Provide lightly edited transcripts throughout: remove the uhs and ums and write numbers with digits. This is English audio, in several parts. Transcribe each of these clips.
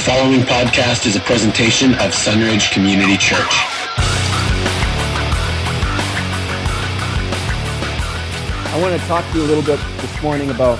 following podcast is a presentation of Sunridge Community Church. I want to talk to you a little bit this morning about,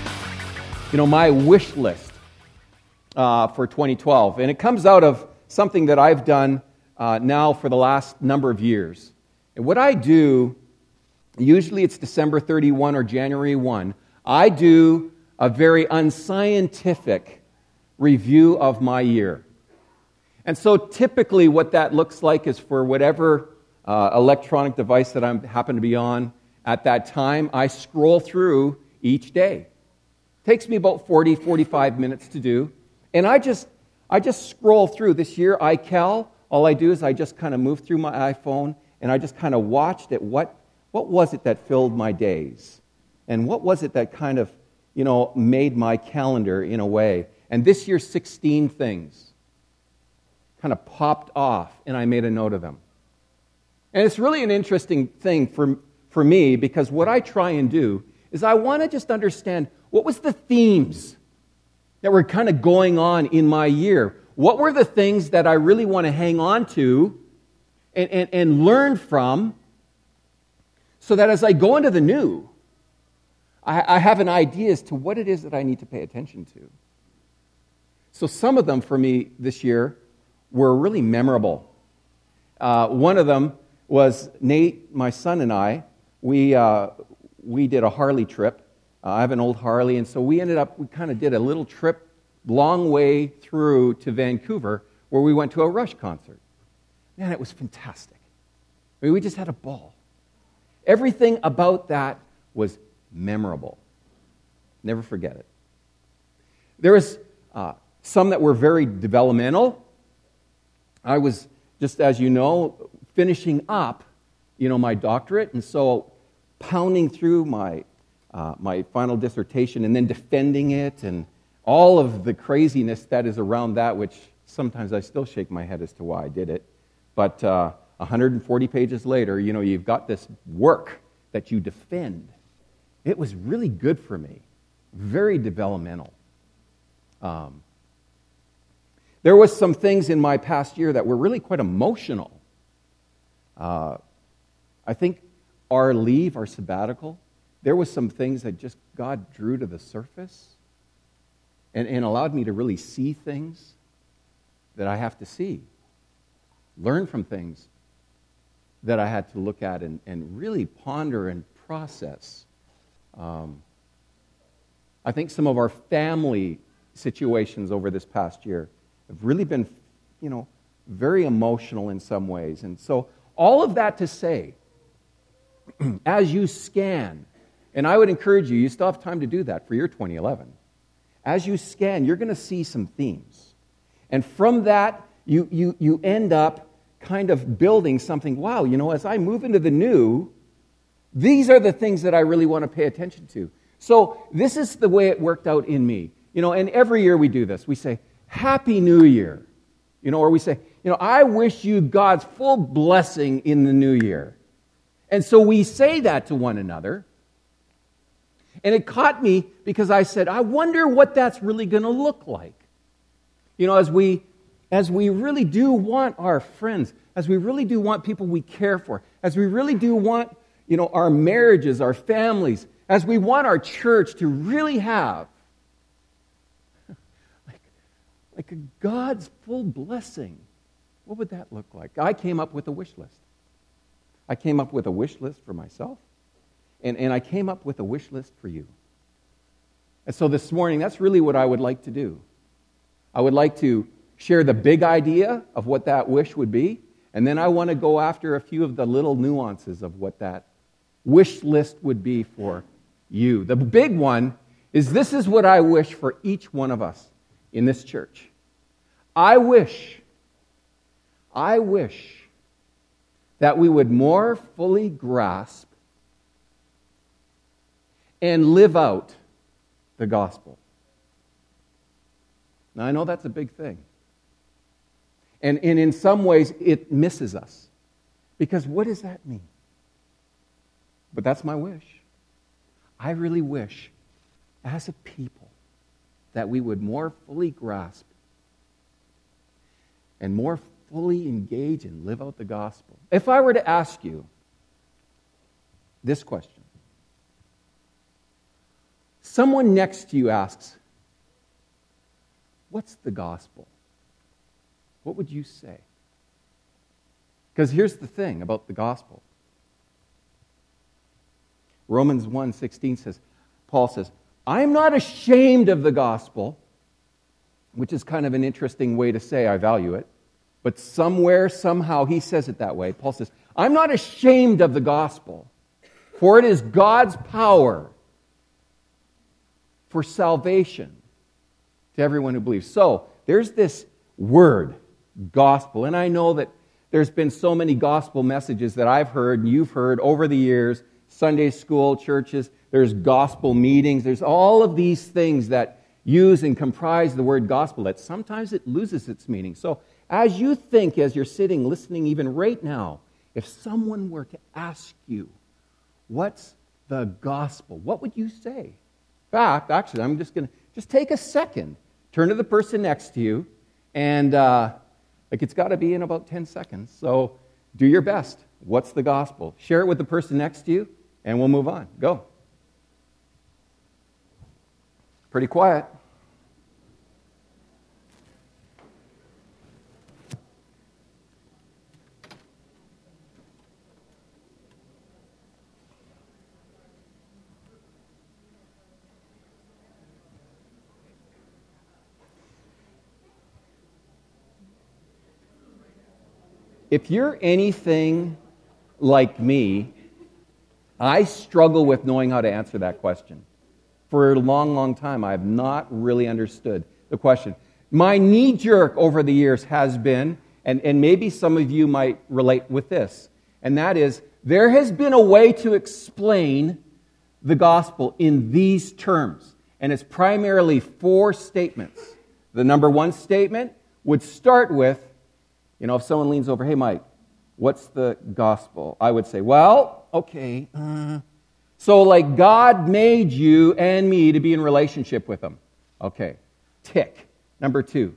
my wish list for 2012. And it comes out of something that I've done now for the last number of years. And what I do, usually it's December 31 or January 1, I do a very unscientific review of my year. And so typically what that looks like is for whatever electronic device that I happen to be on at that time, I scroll through each day. It takes me about 40, 45 minutes to do. And I just scroll through. This year, iCal, all I do is I just kind of move through my iPhone and I just kind of watched at what was it that filled my days? And what was it that kind of, made my calendar in a way? And this year, 16 things kind of popped off, and I made a note of them. And it's really an interesting thing for me, because what I try and do is I want to just understand what was the themes that were kind of going on in my year. What were the things that I really want to hang on to and learn from, so that as I go into the new, I have an idea as to what it is that I need to pay attention to. So some of them for me this year were really memorable. One of them was Nate, my son, and I. We did a Harley trip. I have an old Harley, and so we kind of did a little trip long way through to Vancouver, where we went to a Rush concert. Man, it was fantastic. I mean, we just had a ball. Everything about that was memorable. Never forget it. There was some that were very developmental. I was, just as you know, finishing up, my doctorate, and so pounding through my final dissertation and then defending it and all of the craziness that is around that, which sometimes I still shake my head as to why I did it. But 140 pages later, you've got this work that you defend. It was really good for me, very developmental. There was some things in my past year that were really quite emotional. I think our sabbatical, there was some things that just God drew to the surface and allowed me to really see things that I have to see, learn from things that I had to look at and really ponder and process. I think some of our family situations over this past year have really been, very emotional in some ways. And so all of that to say, as you scan, and I would encourage you still have time to do that for your 2011. As you scan, you're going to see some themes. And from that, you end up kind of building something, wow, as I move into the new, these are the things that I really want to pay attention to. So this is the way it worked out in me. And every year we do this. We say, Happy New Year. Or we say, I wish you God's full blessing in the new year. And so we say that to one another. And it caught me because I said, I wonder what that's really going to look like. As we really do want our friends, as we really do want people we care for, as we really do want, our marriages, our families, as we want our church to really have like a God's full blessing, what would that look like? I came up with a wish list. I came up with a wish list for myself, and I came up with a wish list for you. And so this morning, that's really what I would like to do. I would like to share the big idea of what that wish would be, and then I want to go after a few of the little nuances of what that wish list would be for you. The big one is, this is what I wish for each one of us in this church. I wish that we would more fully grasp and live out the gospel. Now, I know that's a big thing. And in some ways, it misses us. Because what does that mean? But that's my wish. I really wish, as a people, that we would more fully grasp and more fully engage and live out the gospel. If I were to ask you this question, someone next to you asks, what's the gospel? What would you say? Because here's the thing about the gospel. Romans 1:16 says, Paul says, I am not ashamed of the gospel, which is kind of an interesting way to say I value it. But somewhere, somehow, he says it that way. Paul says, I'm not ashamed of the gospel, for it is God's power for salvation to everyone who believes. So, there's this word, gospel. And I know that there's been so many gospel messages that I've heard and you've heard over the years, Sunday school, churches, there's gospel meetings, there's all of these things that use and comprise the word gospel that sometimes it loses its meaning. So, as you think, as you're sitting, listening even right now, if someone were to ask you, what's the gospel? What would you say? In fact, actually, I'm just going to just take a second, turn to the person next to you, and it's got to be in about 10 seconds. So do your best. What's the gospel? Share it with the person next to you, and we'll move on. Go. Pretty quiet. If you're anything like me, I struggle with knowing how to answer that question. For a long, long time, I have not really understood the question. My knee-jerk over the years has been, and maybe some of you might relate with this, and that is, there has been a way to explain the gospel in these terms, and it's primarily 4 statements. The number 1 statement would start with, if someone leans over, hey, Mike, what's the gospel? I would say, well, okay. So like God made you and me to be in relationship with Him. Okay, tick. Number 2.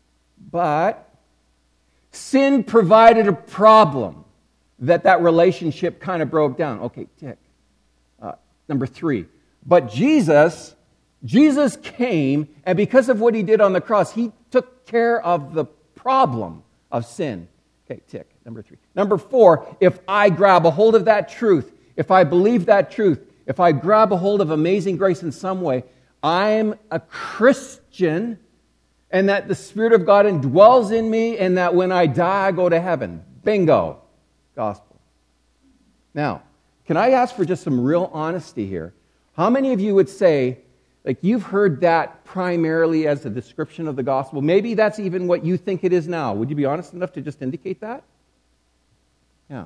But sin provided a problem that relationship kind of broke down. Okay, tick. Number 3. But Jesus came, and because of what He did on the cross, He took care of the problem of sin. Okay, tick. Number 3. Number 4, if I grab a hold of that truth, if I believe that truth, if I grab a hold of amazing grace in some way, I'm a Christian, and that the Spirit of God indwells in me, and that when I die, I go to heaven. Bingo. Gospel. Now, can I ask for just some real honesty here? How many of you would say, you've heard that primarily as a description of the gospel? Maybe that's even what you think it is now. Would you be honest enough to just indicate that? Yeah.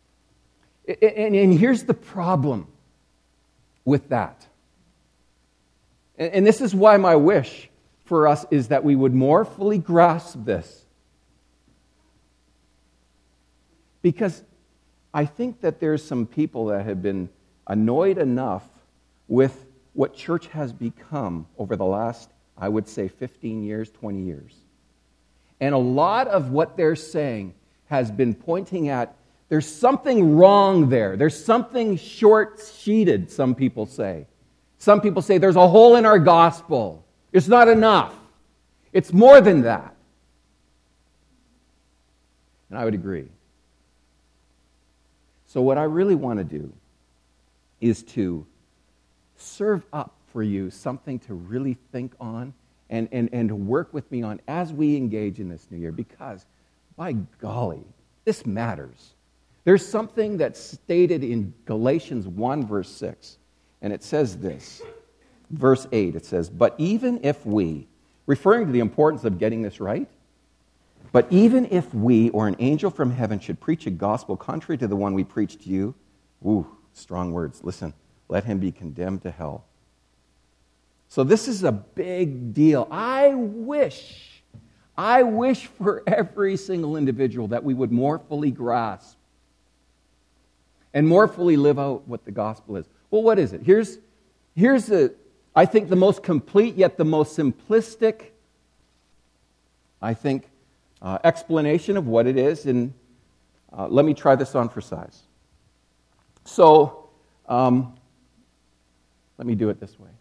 And here's the problem with that. And this is why my wish for us is that we would more fully grasp this. Because I think that there's some people that have been annoyed enough with what church has become over the last, I would say, 15 years, 20 years. And a lot of what they're saying has been pointing at, there's something wrong there. There's something short-sheeted, some people say. Some people say there's a hole in our gospel. It's not enough. It's more than that. And I would agree. So what I really want to do is to serve up for you something to really think on and work with me on as we engage in this new year, because, by golly, this matters. There's something that's stated in Galatians 1, verse 6, and it says this. Verse 8, it says, but even if we, referring to the importance of getting this right, but even if we or an angel from heaven should preach a gospel contrary to the one we preach to you, strong words, listen, let him be condemned to hell. So this is a big deal. I wish for every single individual that we would more fully grasp and more fully live out what the gospel is. Well, what is it? Here's I think the most complete yet the most simplistic, explanation of what it is, and let me try this on for size. So, let me do it this way.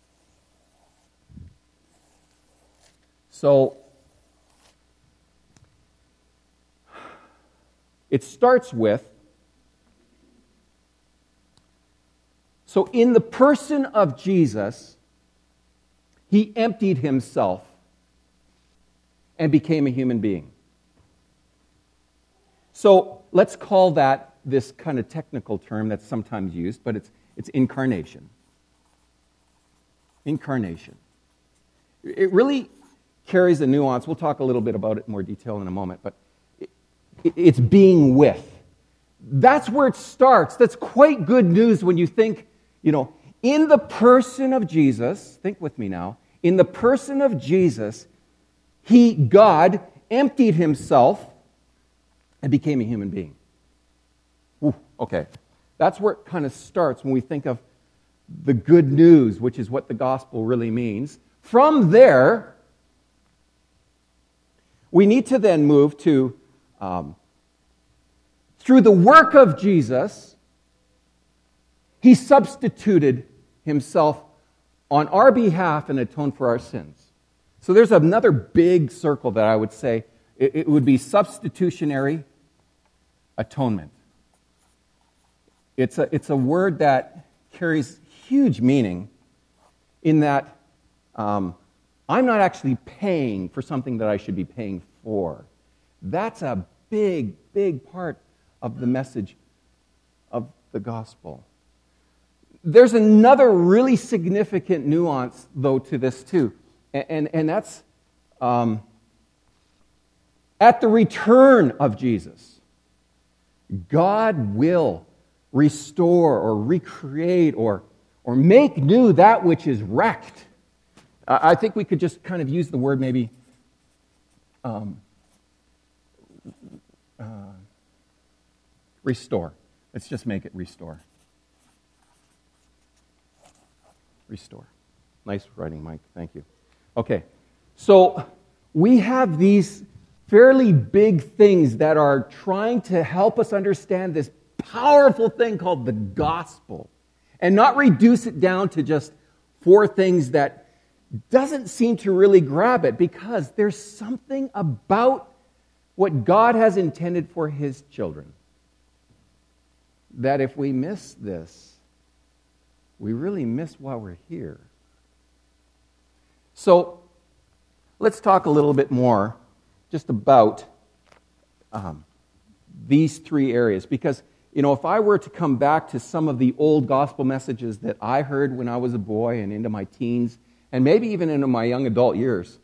So, it starts with, so in the person of Jesus, he emptied himself and became a human being. So let's call that this kind of technical term that's sometimes used, but it's incarnation. Incarnation. It really carries a nuance. We'll talk a little bit about it in more detail in a moment, but it's being with. That's where it starts. That's quite good news when you think, in the person of Jesus, think with me now, in the person of Jesus, God, emptied himself and became a human being. Ooh, okay. That's where it kind of starts when we think of the good news, which is what the gospel really means. From there, we need to then move to, through the work of Jesus, he substituted himself on our behalf and atoned for our sins. So there's another big circle that I would say. It would be substitutionary atonement. It's a word that carries huge meaning in that I'm not actually paying for something that I should be paying for. That's a big, big part of the message of the gospel. There's another really significant nuance, though, to this too. And that's at the return of Jesus, God will restore or recreate or make new that which is wrecked. I think we could just kind of use the word maybe restore. Let's just make it restore. Restore. Nice writing, Mike. Thank you. Okay, so we have these fairly big things that are trying to help us understand this powerful thing called the gospel and not reduce it down to just 4 things that doesn't seem to really grab it, because there's something about what God has intended for his children that if we miss this, we really miss why we're here. So let's talk a little bit more just about these 3 areas, because if I were to come back to some of the old gospel messages that I heard when I was a boy and into my teens, and maybe even into my young adult years,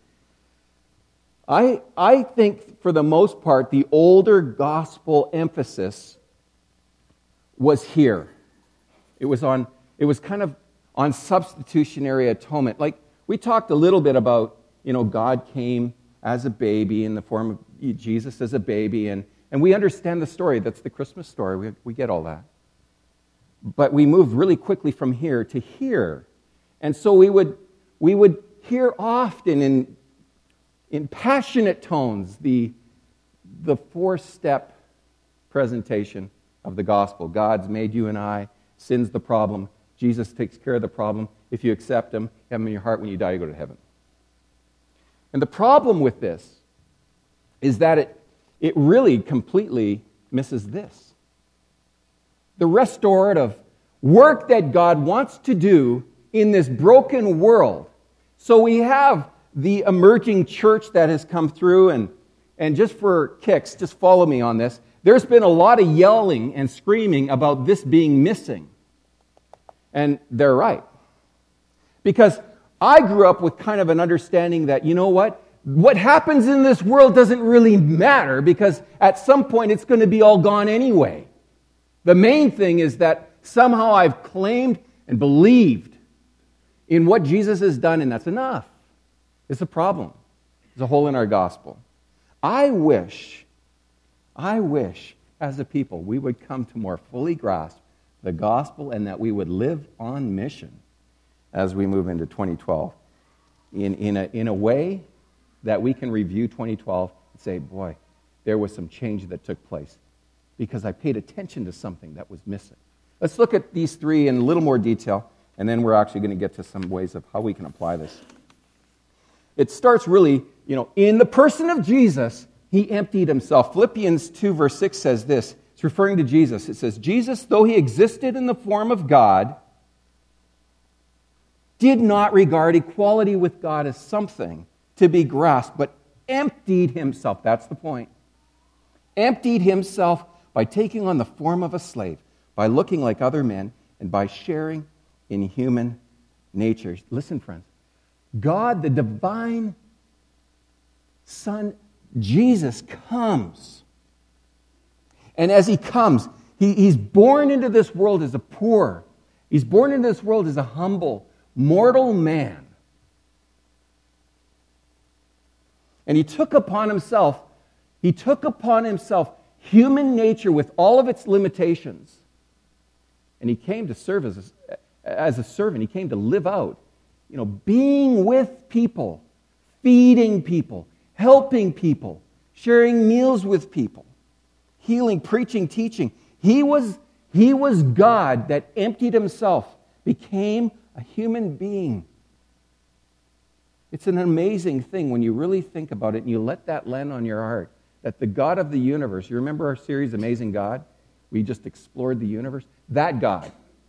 I think for the most part the older gospel emphasis was here. It was kind of on substitutionary atonement. Like we talked a little bit about, God came as a baby in the form of Jesus as a baby, and we understand the story. That's the Christmas story. We get all that. But we moved really quickly from here to here. And so we would hear often in passionate tones the 4-step presentation of the gospel. God's made you and I. Sin's the problem. Jesus takes care of the problem. If you accept him, have him in your heart, when you die, you go to heaven. And the problem with this is that it really completely misses this. The restorative work that God wants to do in this broken world. So we have the emerging church that has come through, and just for kicks, just follow me on this. There's been a lot of yelling and screaming about this being missing. And they're right. Because I grew up with kind of an understanding that, what happens in this world doesn't really matter, because at some point it's going to be all gone anyway. The main thing is that somehow I've claimed and believed in what Jesus has done, and that's enough. It's a problem. There's a hole in our gospel. I wish, as a people, we would come to more fully grasp the gospel, and that we would live on mission as we move into 2012 in a way that we can review 2012 and say, boy, there was some change that took place because I paid attention to something that was missing. Let's look at these three in a little more detail, and then we're actually going to get to some ways of how we can apply this. It starts really, in the person of Jesus, he emptied himself. Philippians 2 verse 6 says this. It's referring to Jesus. It says, Jesus, though he existed in the form of God, did not regard equality with God as something to be grasped, but emptied himself. That's the point. Emptied himself by taking on the form of a slave, by looking like other men, and by sharing in human nature. Listen, friends. God, the divine Son, Jesus, comes. And as he comes, he's born into this world as a poor. He's born into this world as a humble, mortal man. And he took upon himself human nature with all of its limitations. And he came to serve as a servant. He came to live out, being with people, feeding people, helping people, sharing meals with people, healing, preaching, teaching. He was God that emptied himself, became a human being. It's an amazing thing when you really think about it and you let that land on your heart, that the God of the universe, you remember our series, Amazing God? We just explored the universe. That God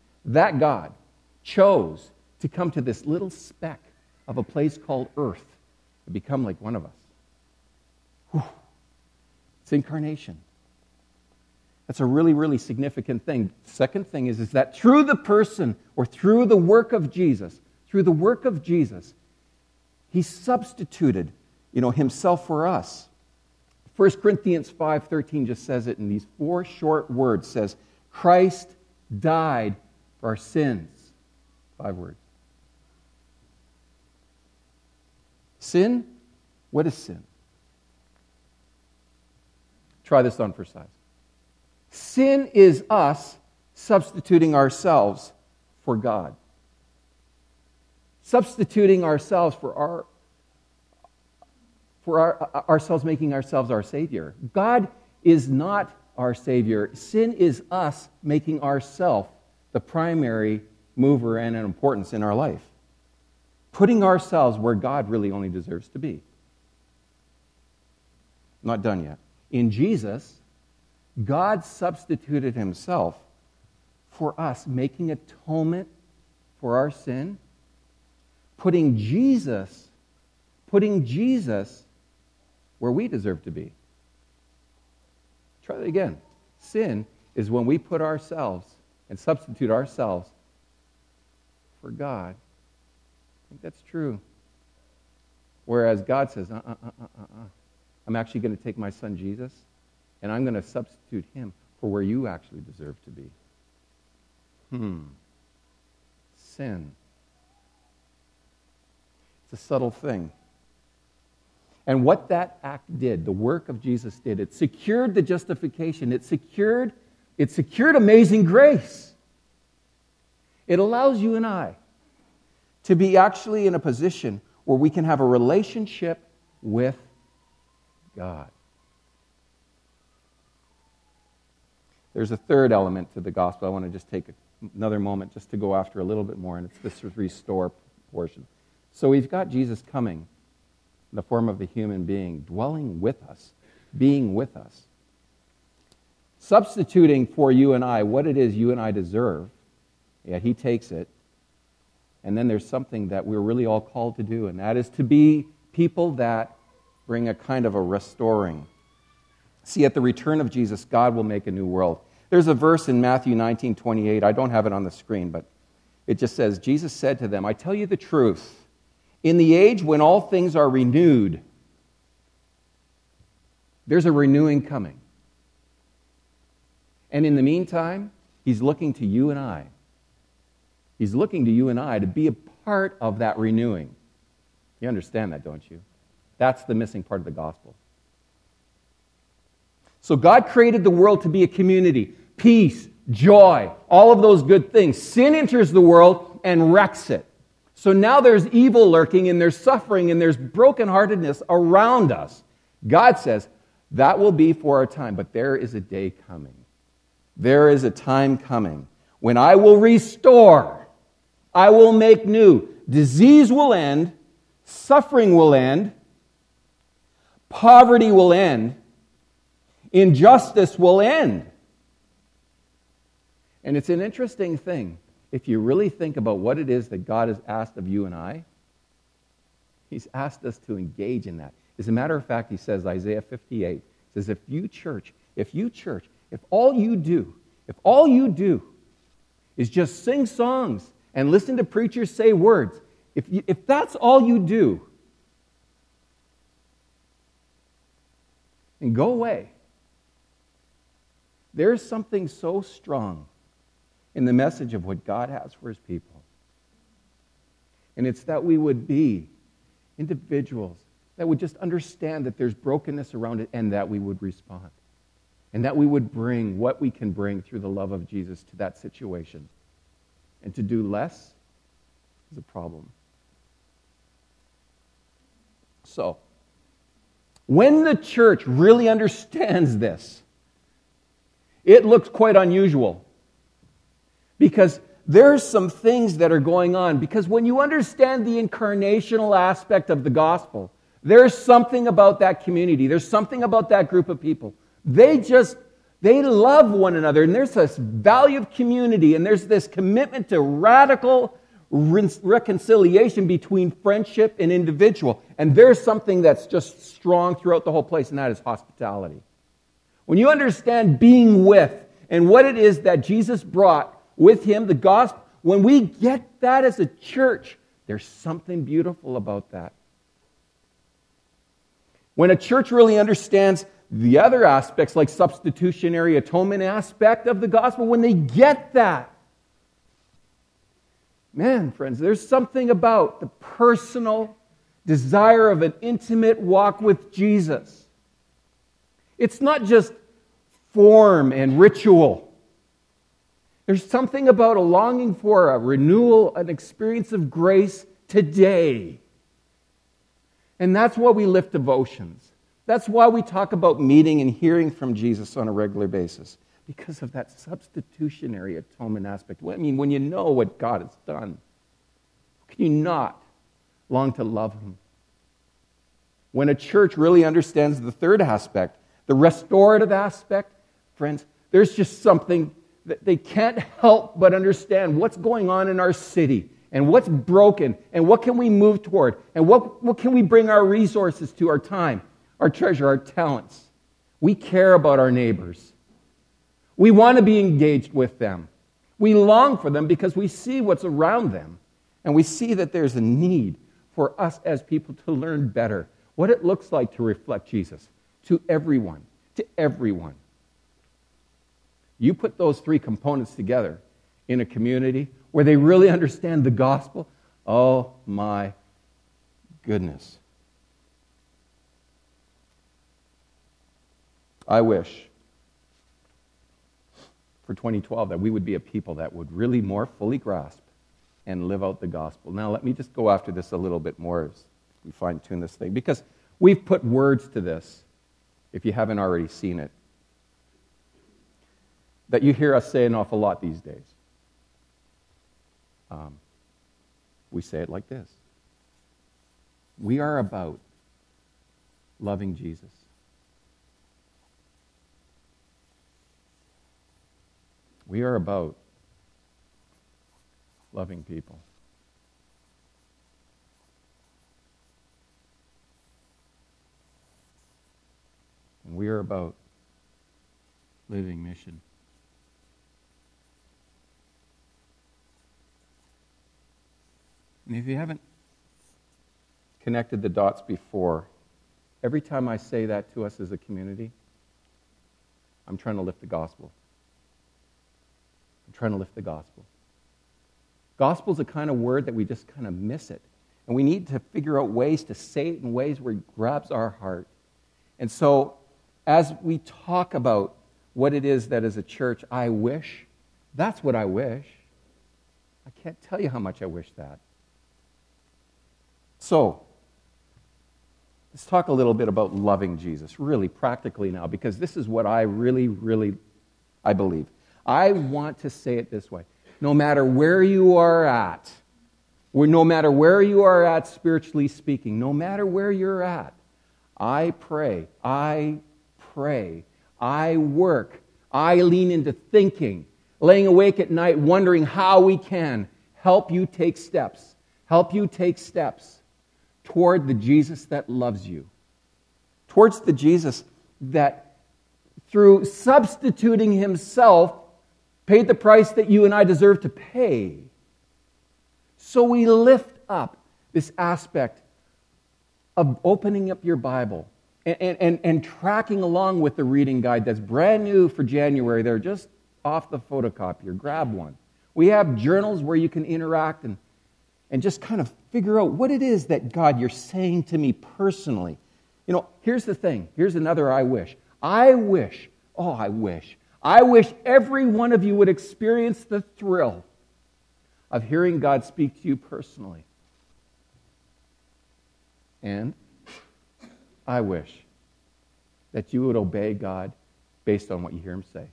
chose to come to this little speck of a place called Earth to become like one of us. Whew. It's incarnation. That's a really, really significant thing. Second thing is that through the person or through the work of Jesus, he substituted, himself for us. 1 Corinthians 5:13 just says it in these 4 short words. Says, Christ died for our sins. 5 words. Sin? What is sin? Try this on for size. Sin is us substituting ourselves for God. Substituting ourselves for ourselves, making ourselves our Savior. God is not our Savior. Sin is us making ourselves the primary mover and an importance in our life. Putting ourselves where God really only deserves to be. Not done yet. In Jesus, God substituted himself for us, making atonement for our sin, putting Jesus where we deserve to be. Try that again. Sin is when we put ourselves and substitute ourselves for God. I think that's true. Whereas God says, I'm actually going to take my son Jesus and I'm going to substitute him for where you actually deserve to be. Sin. It's a subtle thing. And what that act did, the work of Jesus did, it secured the justification. It secured amazing grace. It allows you and I to be actually in a position where we can have a relationship with God. There's a third element to the gospel. I want to just take another moment just to go after a little bit more, and it's this restore portion. So we've got Jesus coming in the form of a human being, dwelling with us, being with us, substituting for you and I what it is you and I deserve, yet he takes it. And then there's something that we're really all called to do, and that is to be people that bring a kind of a restoring. See, at the return of Jesus, God will make a new world. There's a verse in Matthew 19:28. I don't have it on the screen, but it just says, Jesus said to them, I tell you the truth, in the age when all things are renewed, there's a renewing coming. And in the meantime, he's looking to you and I. He's looking to you and I to be a part of that renewing. You understand that, don't you? That's the missing part of the gospel. So God created the world to be a community. Peace, joy, all of those good things. Sin enters the world and wrecks it. So now there's evil lurking and there's suffering and there's brokenheartedness around us. God says, that will be for a time, but there is a day coming. There is a time coming when I will restore. I will make new. Disease will end. Suffering will end. Poverty will end. Injustice will end. And it's an interesting thing. If you really think about what it is that God has asked of you and I, He's asked us to engage in that. As a matter of fact, He says, Isaiah 58, says, if all you do is just sing songs and listen to preachers say words, if that's all you do, and go away, there's something so strong in the message of what God has for His people. And it's that we would be individuals that would just understand that there's brokenness around it and that we would respond. And that we would bring what we can bring through the love of Jesus to that situation. And to do less is a problem. So, when the church really understands this, it looks quite unusual. Because there's some things that are going on. Because when you understand the incarnational aspect of the gospel, there's something about that community. There's something about that group of people. They love one another. And there's this value of community. And there's this commitment to radical reconciliation between friendship and individual. And there's something that's just strong throughout the whole place, and that is hospitality. When you understand being with and what it is that Jesus brought with Him, the gospel, when we get that as a church, there's something beautiful about that. When a church really understands the other aspects, like substitutionary atonement aspect of the gospel, when they get that, man, friends, there's something about the personal desire of an intimate walk with Jesus. It's not just form and ritual. There's something about a longing for a renewal, an experience of grace today. And that's why we lift devotions. That's why we talk about meeting and hearing from Jesus on a regular basis. Because of that substitutionary atonement aspect. I mean, when you know what God has done, can you not long to love Him? When a church really understands the third aspect, the restorative aspect, friends, there's just something that they can't help but understand what's going on in our city and what's broken and what can we move toward and what can we bring our resources to, our time, our treasure, our talents. We care about our neighbors. We want to be engaged with them. We long for them because we see what's around them. And we see that there's a need for us as people to learn better what it looks like to reflect Jesus to everyone, to everyone. You put those three components together in a community where they really understand the gospel, oh my goodness. I wish for 2012 that we would be a people that would really more fully grasp and live out the gospel. Now, let me just go after this a little bit more as we fine-tune this thing, because we've put words to this, if you haven't already seen it, that you hear us say an awful lot these days. We say it like this. We are about loving Jesus. We are about loving people. And we are about living mission. And if you haven't connected the dots before, every time I say that to us as a community, I'm trying to lift the gospel. I'm trying to lift the gospel. Gospel is a kind of word that we just kind of miss it. And we need to figure out ways to say it in ways where it grabs our heart. And so, as we talk about what it is that as a church I wish, that's what I wish. I can't tell you how much I wish that. So, Let's talk a little bit about loving Jesus, really practically now, because this is what I really believe. I want to say it this way. No matter where you are at, no matter where you are at spiritually speaking, no matter where you're at, I pray, I work, I lean into thinking, laying awake at night, wondering how we can help you take steps toward the Jesus that loves you, towards the Jesus that, through substituting himself, paid the price that you and I deserve to pay. So we lift up this aspect of opening up your Bible and tracking along with the reading guide that's brand new for January. They're just off the photocopier. Grab one. We have journals where you can interact and just kind of figure out what it is that, God, you're saying to me personally. Here's the thing. Here's another I wish. I wish every one of you would experience the thrill of hearing God speak to you personally. And I wish that you would obey God based on what you hear him say.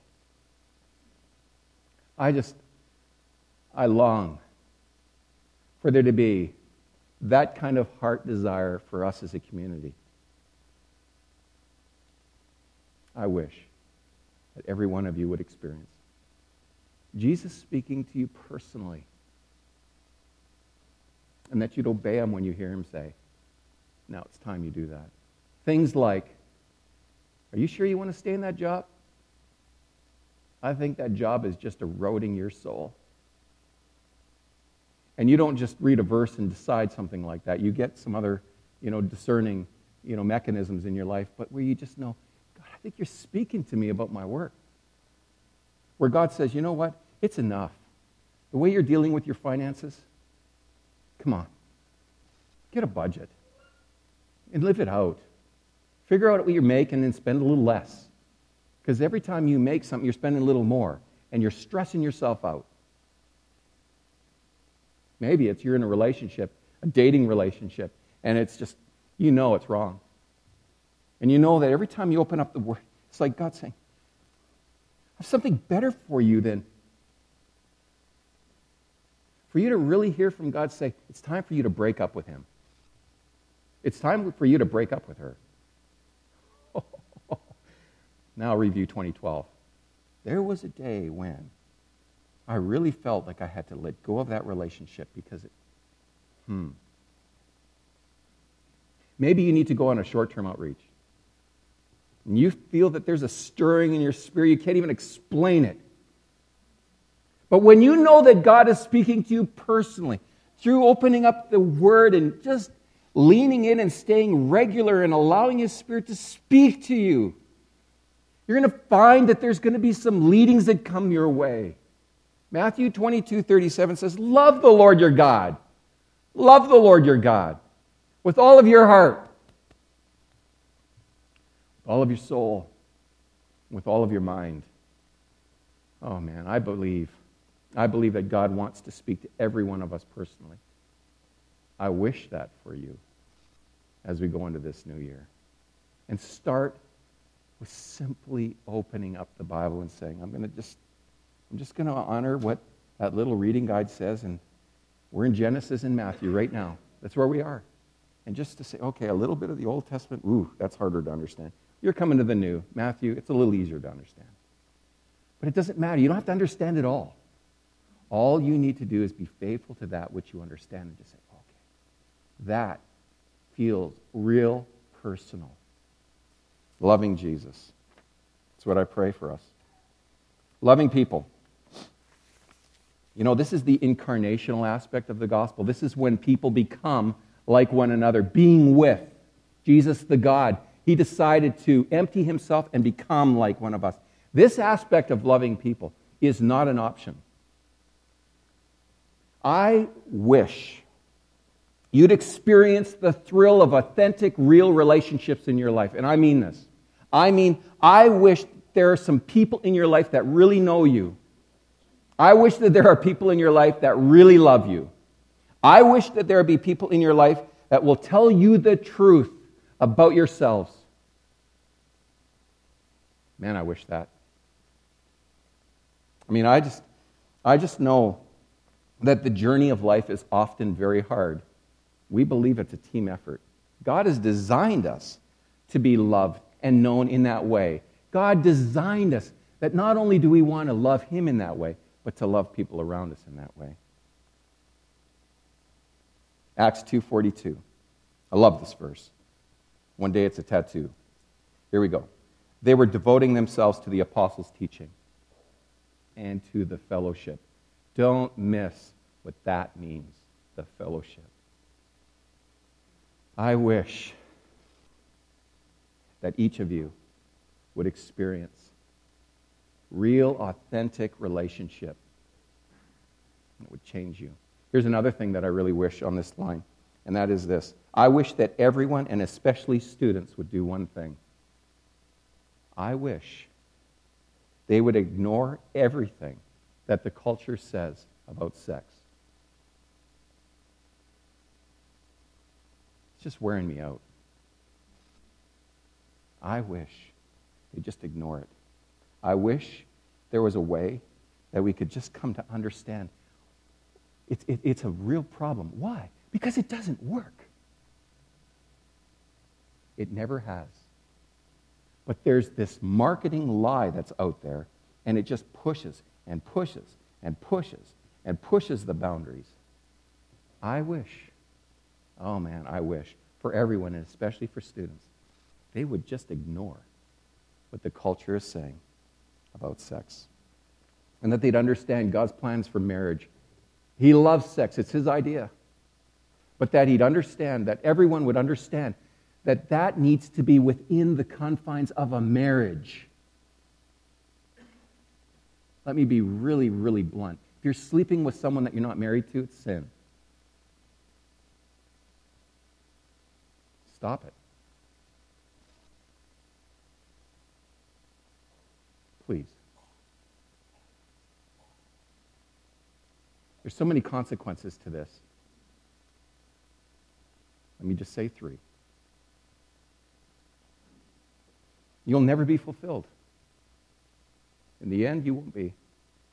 I long for there to be that kind of heart desire for us as a community. I wish that every one of you would experience Jesus speaking to you personally, and that you'd obey him when you hear him say, now it's time you do that. Things like, are you sure you want to stay in that job? I think that job is just eroding your soul. And you don't just read a verse and decide something like that. You get some other, discerning, mechanisms in your life, but where you just know, God, I think you're speaking to me about my work. Where God says, you know what? It's enough. The way you're dealing with your finances, come on. Get a budget and live it out. Figure out what you're making and spend a little less. Because every time you make something, you're spending a little more, and you're stressing yourself out. Maybe it's you're in a relationship, a dating relationship, and it's just, it's wrong. And you know that every time you open up the Word, it's like God saying, I have something better for you than for you to really hear from God say, it's time for you to break up with him. It's time for you to break up with her. Now review 2012. There was a day when I really felt like I had to let go of that relationship because Maybe you need to go on a short-term outreach. And you feel that there's a stirring in your spirit. You can't even explain it. But when you know that God is speaking to you personally, through opening up the Word and just leaning in and staying regular and allowing His Spirit to speak to you, you're going to find that there's going to be some leadings that come your way. Matthew 22:37 says, love the Lord your God. Love the Lord your God with all of your heart, with all of your soul, with all of your mind. Oh man, I believe that God wants to speak to every one of us personally. I wish that for you as we go into this new year. And start with simply opening up the Bible and saying, I'm just going to honor what that little reading guide says, and we're in Genesis and Matthew right now. That's where we are. And just to say, okay, a little bit of the Old Testament, that's harder to understand. You're coming to the New. Matthew, it's a little easier to understand. But it doesn't matter. You don't have to understand it all. All you need to do is be faithful to that which you understand and just say, okay, that feels real personal. Loving Jesus. That's what I pray for us. Loving people. This is the incarnational aspect of the gospel. This is when people become like one another, being with Jesus the God. He decided to empty himself and become like one of us. This aspect of loving people is not an option. I wish you'd experience the thrill of authentic, real relationships in your life. And I mean this. I wish there are some people in your life that really know you. I wish that there are people in your life that really love you. I wish that there be people in your life that will tell you the truth about yourselves. Man, I wish that. I mean, I just know that the journey of life is often very hard. We believe it's a team effort. God has designed us to be loved and known in that way. God designed us that not only do we want to love Him in that way, but to love people around us in that way. Acts 2:42. I love this verse. One day it's a tattoo. Here we go. They were devoting themselves to the apostles' teaching and to the fellowship. Don't miss what that means, the fellowship. I wish that each of you would experience real, authentic relationship. It would change you. Here's another thing that I really wish on this line, and that is this. I wish that everyone, and especially students, would do one thing. I wish they would ignore everything that the culture says about sex. It's just wearing me out. I wish they just ignore it. I wish there was a way that we could just come to understand it's a real problem. Why? Because it doesn't work. It never has. But there's this marketing lie that's out there, and it just pushes and pushes and pushes and pushes the boundaries. I wish, oh man, I wish for everyone, and especially for students, they would just ignore what the culture is saying about sex. And that they'd understand God's plans for marriage. He loves sex. It's His idea. But that He'd understand, that everyone would understand that that needs to be within the confines of a marriage. Let me be really, really blunt. If you're sleeping with someone that you're not married to, it's sin. Stop it. Please. There's so many consequences to this. Let me just say 3. You'll never be fulfilled. In the end, you won't be.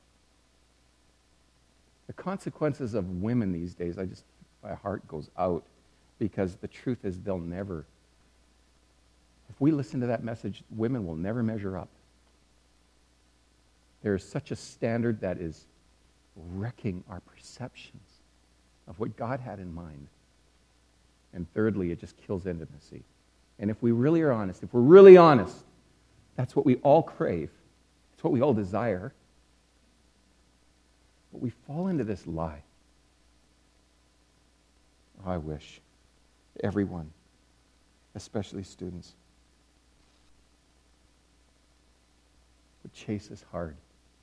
The consequences of women these days, my heart goes out, because the truth is they'll never. If we listen to that message, women will never measure up. There is such a standard that is wrecking our perceptions of what God had in mind. And thirdly, it just kills intimacy. And if we really are honest, if we're really honest, that's what we all crave. It's what we all desire. But we fall into this lie. Oh, I wish everyone, especially students, would chase us hard.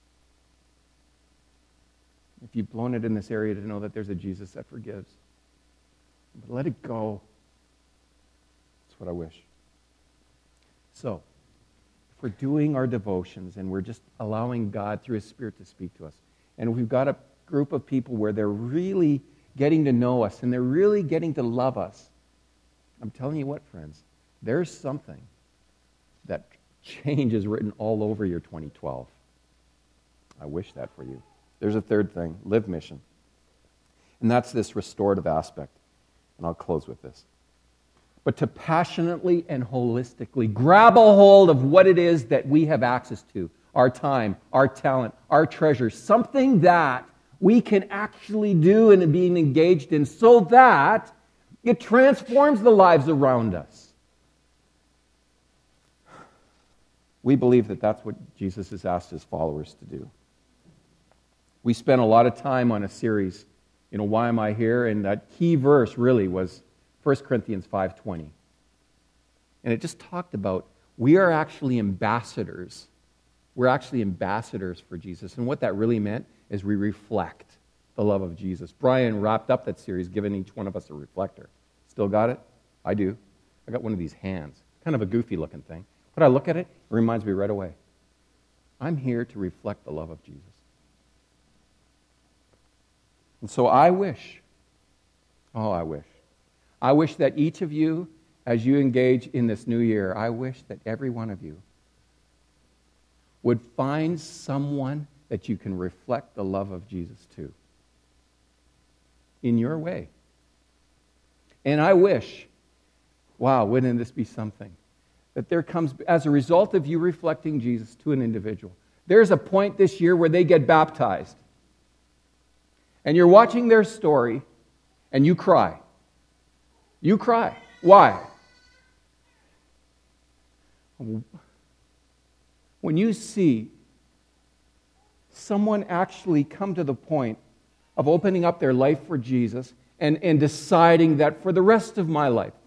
If you've blown it in this area, to know that there's a Jesus that forgives. But let it go. That's what I wish. So, if we're doing our devotions and we're just allowing God through His Spirit to speak to us, and we've got a group of people where they're really getting to know us and they're really getting to love us, I'm telling you what, friends, there's something that change is written all over your 2012. I wish that for you. There's a third thing, live mission. And that's this restorative aspect. And I'll close with this. But to passionately and holistically grab a hold of what it is that we have access to, our time, our talent, our treasure, something that we can actually do and being engaged in so that it transforms the lives around us. We believe that that's what Jesus has asked His followers to do. We spent a lot of time on a series, Why Am I Here? And that key verse really was 1 Corinthians 5:20. And it just talked about we are actually ambassadors. We're actually ambassadors for Jesus. And what that really meant is we reflect the love of Jesus. Brian wrapped up that series giving each one of us a reflector. Still got it? I do. I got one of these hands. Kind of a goofy looking thing. But I look at it, it reminds me right away. I'm here to reflect the love of Jesus. And so I wish that each of you, as you engage in this new year, I wish that every one of you would find someone that you can reflect the love of Jesus to in your way. And I wish, wow, wouldn't this be something? That there comes, as a result of you reflecting Jesus to an individual, there's a point this year where they get baptized. And you're watching their story, and you cry. You cry. Why? When you see someone actually come to the point of opening up their life for Jesus and deciding that for the rest of my life,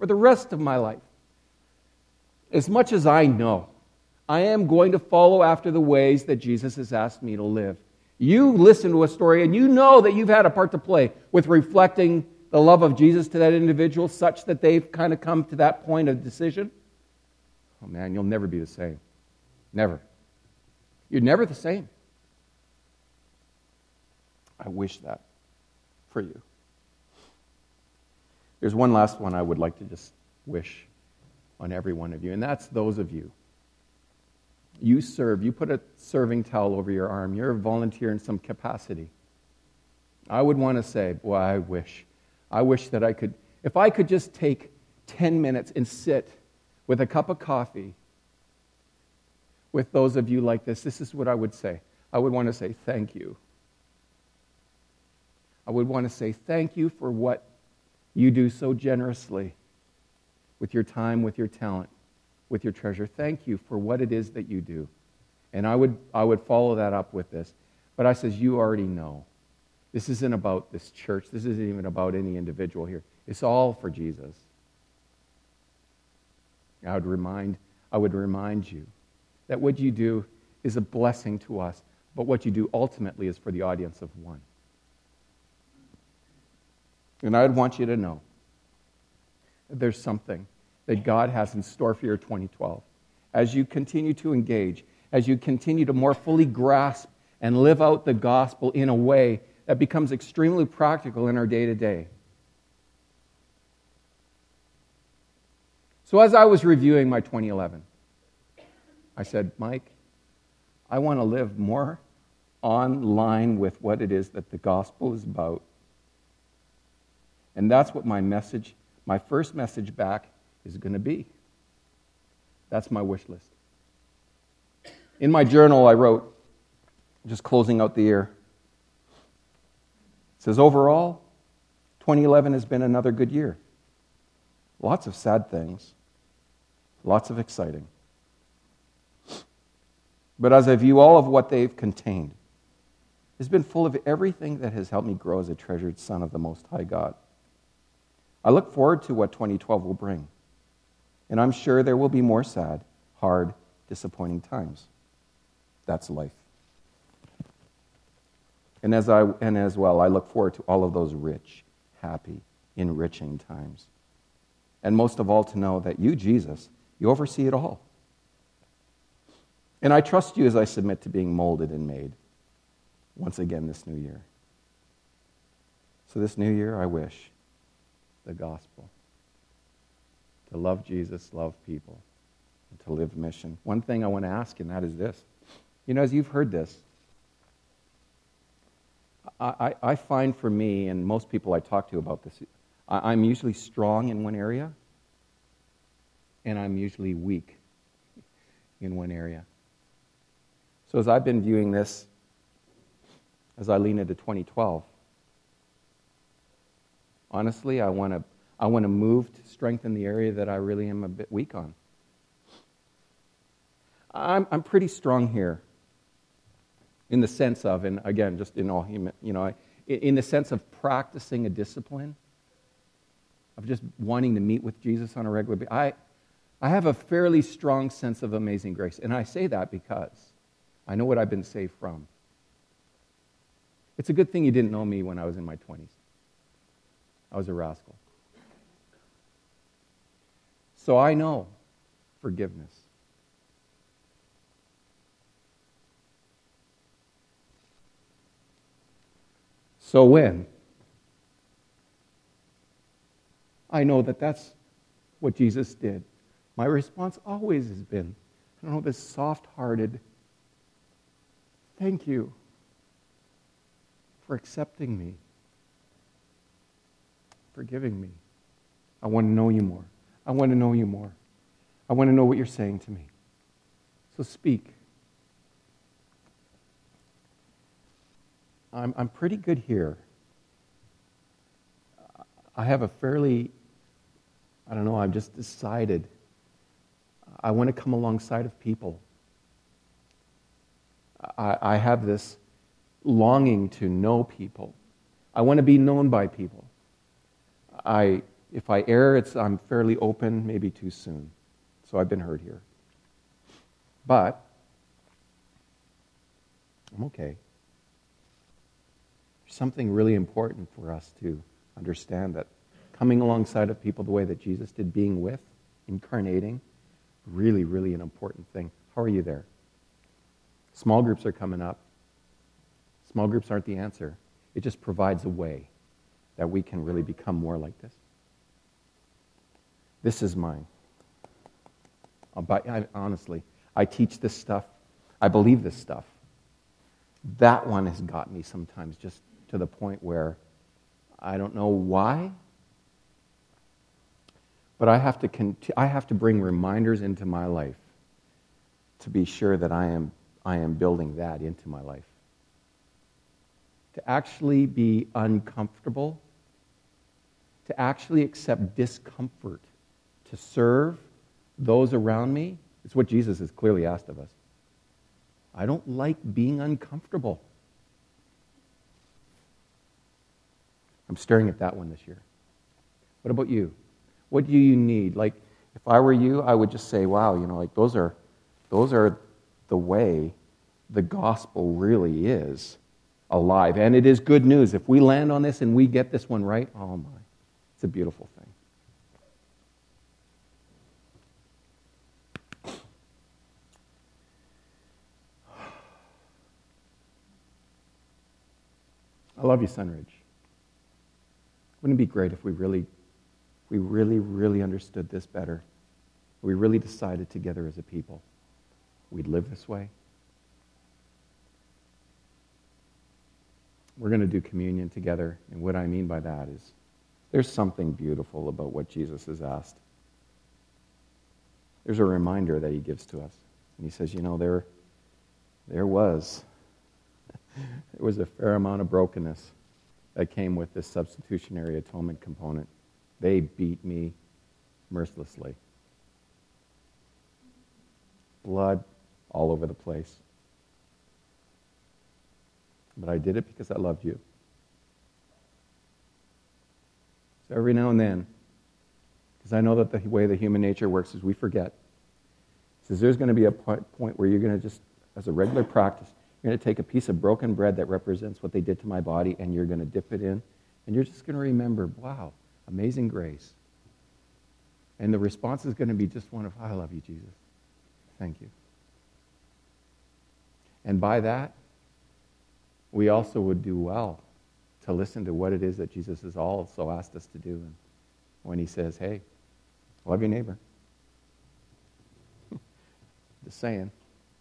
as much as I know, I am going to follow after the ways that Jesus has asked me to live. You listen to a story and you know that you've had a part to play with reflecting the love of Jesus to that individual such that they've kind of come to that point of decision. Oh man, you'll never be the same. Never. You're never the same. I wish that for you. There's one last one I would like to just wish on every one of you, and that's those of you. You serve, you put a serving towel over your arm, you're a volunteer in some capacity. I would want to say, boy, I wish that I could, if I could just take 10 minutes and sit with a cup of coffee with those of you like this is what I would say. I would want to say thank you. I would want to say thank you for what you do so generously with your time, with your talent, with your treasure. Thank you for what it is that you do. And I would follow that up with this. But I says, you already know. This isn't about this church. This isn't even about any individual here. It's all for Jesus. I would remind you that what you do is a blessing to us, but what you do ultimately is for the audience of one. And I would want you to know that there's something that God has in store for your 2012. As you continue to engage, as you continue to more fully grasp and live out the gospel in a way that becomes extremely practical in our day-to-day. So as I was reviewing my 2011, I said, Mike, I want to live more online with what it is that the gospel is about. And that's what my first message back is going to be. That's my wish list. In my journal, I wrote, just closing out the year, it says, overall, 2011 has been another good year. Lots of sad things, lots of exciting. But as I view all of what they've contained, it's been full of everything that has helped me grow as a treasured son of the Most High God. I look forward to what 2012 will bring. And I'm sure there will be more sad, hard, disappointing times. That's life. And as well, I look forward to all of those rich, happy, enriching times. And most of all, to know that you, Jesus, you oversee it all. And I trust you as I submit to being molded and made once again this new year. So this new year, I wish the gospel, to love Jesus, love people, and to live mission. One thing I want to ask, and that is this. You know, as you've heard this, I find for me, and most people I talk to about this, I'm usually strong in one area, and I'm usually weak in one area. So as I've been viewing this, as I lean into 2012, honestly, I want to move to strengthen the area that I really am a bit weak on. I'm pretty strong here in the sense of, and again, just in all human, in the sense of practicing a discipline, of just wanting to meet with Jesus on a regular basis. I have a fairly strong sense of amazing grace, and I say that because I know what I've been saved from. It's a good thing you didn't know me when I was in my 20s. I was a rascal. So I know forgiveness. So when I know that that's what Jesus did, my response always has been, I don't know, this soft-hearted, thank you for accepting me, forgiving me. I want to know you more. I want to know you more. I want to know what you're saying to me. So speak. I'm pretty good here. I have a fairly, I've just decided I want to come alongside of people. I have this longing to know people. I want to be known by people. If I err, I'm fairly open, maybe too soon. So I've been hurt here. But I'm okay. There's something really important for us to understand, that coming alongside of people the way that Jesus did, being with, incarnating, really, really an important thing. How are you there? Small groups are coming up. Small groups aren't the answer. It just provides a way that we can really become more like this. This is mine. Honestly, I teach this stuff. I believe this stuff. That one has got me sometimes just to the point where I don't know why, but I have to bring reminders into my life to be sure that I am building that into my life. To actually be uncomfortable, to actually accept discomfort, to serve those around me, it's what Jesus has clearly asked of us. I don't like being uncomfortable. I'm staring at that one this year. What about you? What do you need? Like, if I were you, I would just say, wow, those are the way the gospel really is alive. And it is good news. If we land on this and we get this one right, oh my, it's a beautiful thing. I love you, Sunridge. Wouldn't it be great if we really understood this better? We really decided together as a people we'd live this way. We're going to do communion together, and what I mean by that is there's something beautiful about what Jesus has asked. There's a reminder that he gives to us. And he says, there was a fair amount of brokenness that came with this substitutionary atonement component. They beat me mercilessly. Blood all over the place. But I did it because I loved you. So every now and then, because I know that the way the human nature works is we forget. He says there's going to be a point where you're going to just, as a regular practice, you're going to take a piece of broken bread that represents what they did to my body, and you're going to dip it in, and you're just going to remember, wow, amazing grace. And the response is going to be just one of, I love you, Jesus. Thank you. And by that, we also would do well to listen to what it is that Jesus has also asked us to do. And when he says, hey, love your neighbor. Just saying.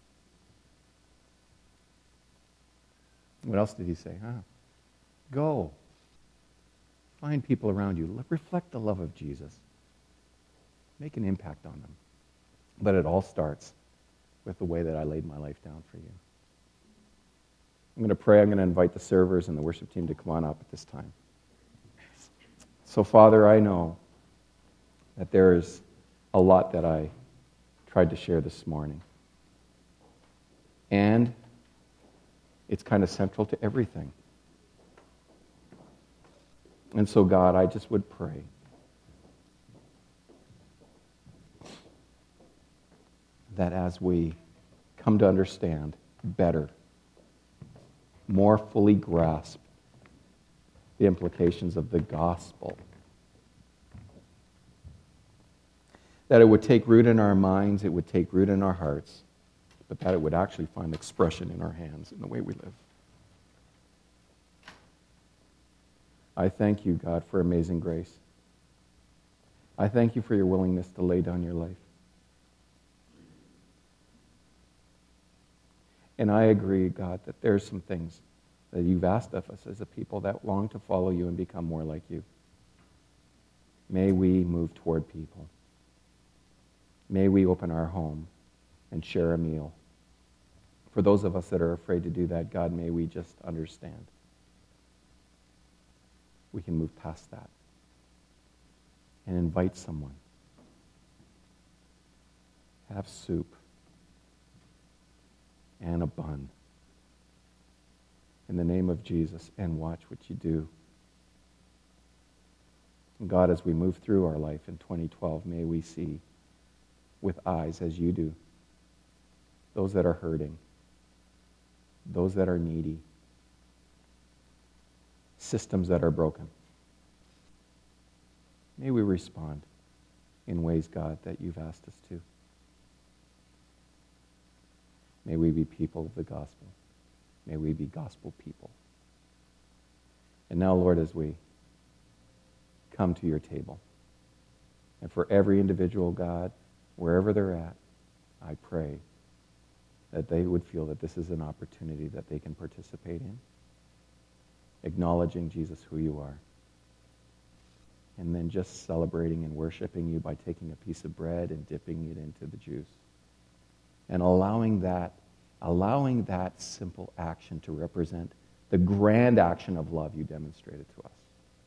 What else did he say? Go. Find people around you. Reflect the love of Jesus. Make an impact on them. But it all starts with the way that I laid my life down for you. I'm going to pray. I'm going to invite the servers and the worship team to come on up at this time. So, Father, I know that there is a lot that I tried to share this morning. And it's kind of central to everything. And so, God, I just would pray that as we come to understand better, more fully grasp the implications of the gospel, that it would take root in our minds, it would take root in our hearts, but that it would actually find expression in our hands, in the way we live. I thank you, God, for amazing grace. I thank you for your willingness to lay down your life. And I agree, God, that there's some things that you've asked of us as a people that long to follow you and become more like you. May we move toward people. May we open our home and share a meal. For those of us that are afraid to do that, God, may we just understand. We can move past that and invite someone. Have soup and a bun in the name of Jesus, and watch what you do. And God, as we move through our life in 2012, may we see with eyes as you do those that are hurting, those that are needy, systems that are broken. May we respond in ways, God, that you've asked us to. May we be people of the gospel. May we be gospel people. And now, Lord, as we come to your table, and for every individual, God, wherever they're at, I pray that they would feel that this is an opportunity that they can participate in, acknowledging, Jesus, who you are, and then just celebrating and worshiping you by taking a piece of bread and dipping it into the juice, and allowing that simple action to represent the grand action of love you demonstrated to us.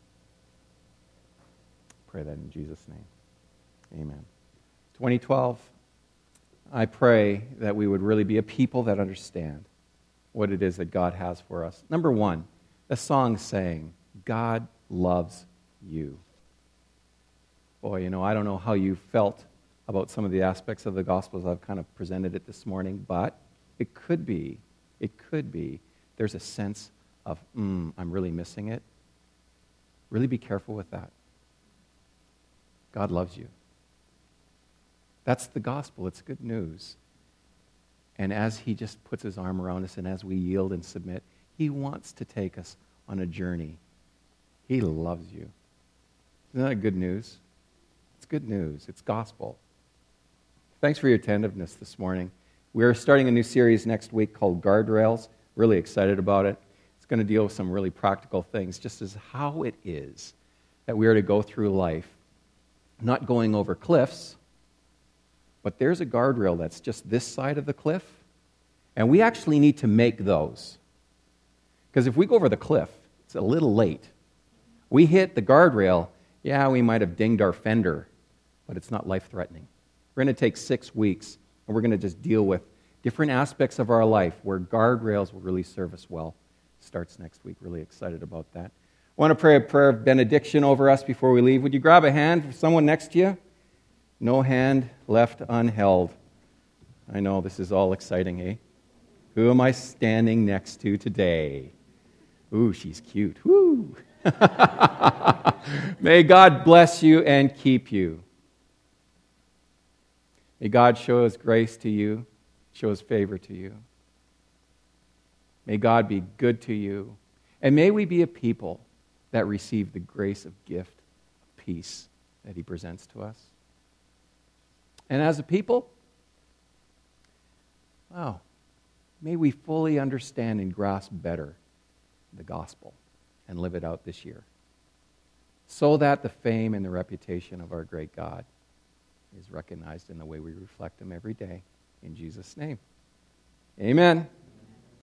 Pray that in Jesus' name. Amen. 2012, I pray that we would really be a people that understand what it is that God has for us. Number one, the song saying, God loves you. Boy, I don't know how you felt about some of the aspects of the Gospels. I've kind of presented it this morning, but it could be, there's a sense of, I'm really missing it. Really be careful with that. God loves you. That's the gospel. It's good news. And as he just puts his arm around us and as we yield and submit, he wants to take us on a journey. He loves you. Isn't that good news? It's good news. It's gospel. Thanks for your attentiveness this morning. We're starting a new series next week called Guardrails. Really excited about it. It's going to deal with some really practical things, just as how it is that we are to go through life, not going over cliffs, but there's a guardrail that's just this side of the cliff, and we actually need to make those. Because if we go over the cliff, it's a little late. We hit the guardrail, we might have dinged our fender, but it's not life-threatening. We're going to take 6 weeks, and we're going to just deal with different aspects of our life where guardrails will really serve us well. Starts next week. Really excited about that. I want to pray a prayer of benediction over us before we leave. Would you grab a hand for someone next to you? No hand left unheld. I know this is all exciting, eh? Who am I standing next to today? Ooh, she's cute. Woo! May God bless you and keep you. May God show his grace to you, show his favor to you. May God be good to you. And may we be a people that receive the grace of gift, of peace that he presents to us. And as a people, may we fully understand and grasp better the gospel and live it out this year, so that the fame and the reputation of our great God is recognized in the way we reflect him every day. In Jesus' name, amen.